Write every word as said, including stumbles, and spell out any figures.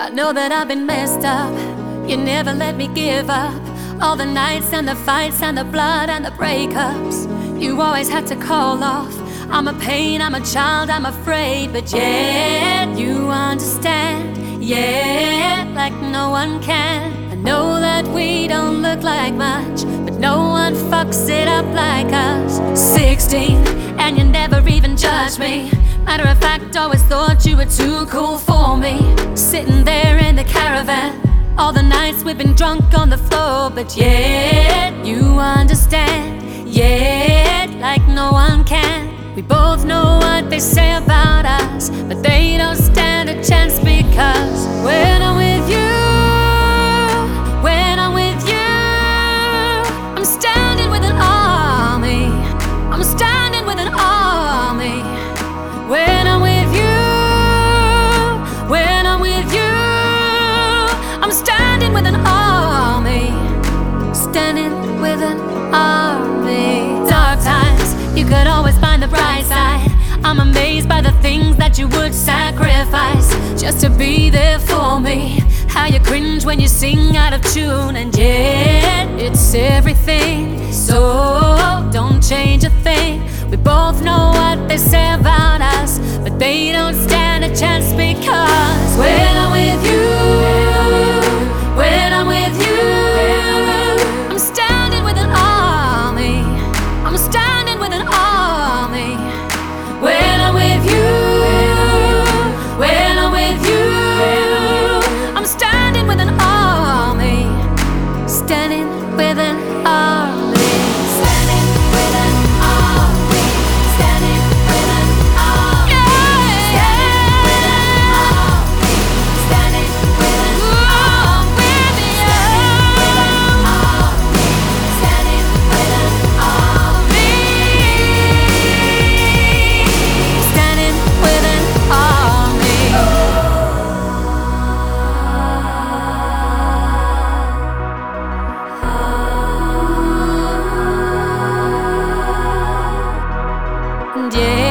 I know that I've been messed up. You never let me give up. All the nights and the fights and the blood and the breakups, you always had to call off. I'm a pain, I'm a child, I'm afraid, but yet you understand, yeah, like no one can. I know that we don't look like much, but no one fucks it up like us. Sixteen, and you never even judged me. Matter of fact, always thought you were too cool for me. Sitting there in the caravan, all the nights we've been drunk on the floor, but yet you understand, yet like no one can. We both know what they say about us, but they don't stand a chance, because when I'm with you, when I'm with you, I'm standing with an army. I'm standing with an army. When I'm with you, when I'm with you, I'm standing with an army. Standing with an army. Dark times, you could always find the bright side. I'm amazed by the things that you would sacrifice just to be there for me. How you cringe when you sing out of tune, and yet it's everything. So don't change a thing. We both know what they say about us, but they don't stand a chance, because when I'm with you, when I'm with you, I'm standing with an army. I'm standing with an army. When I'm with you, when I'm with you, I'm standing with an army. Standing with an army. Standing with an army. Standing with an army. Standing with an army. Standing with an army. Standing with an army. Standing with an army. Yeah.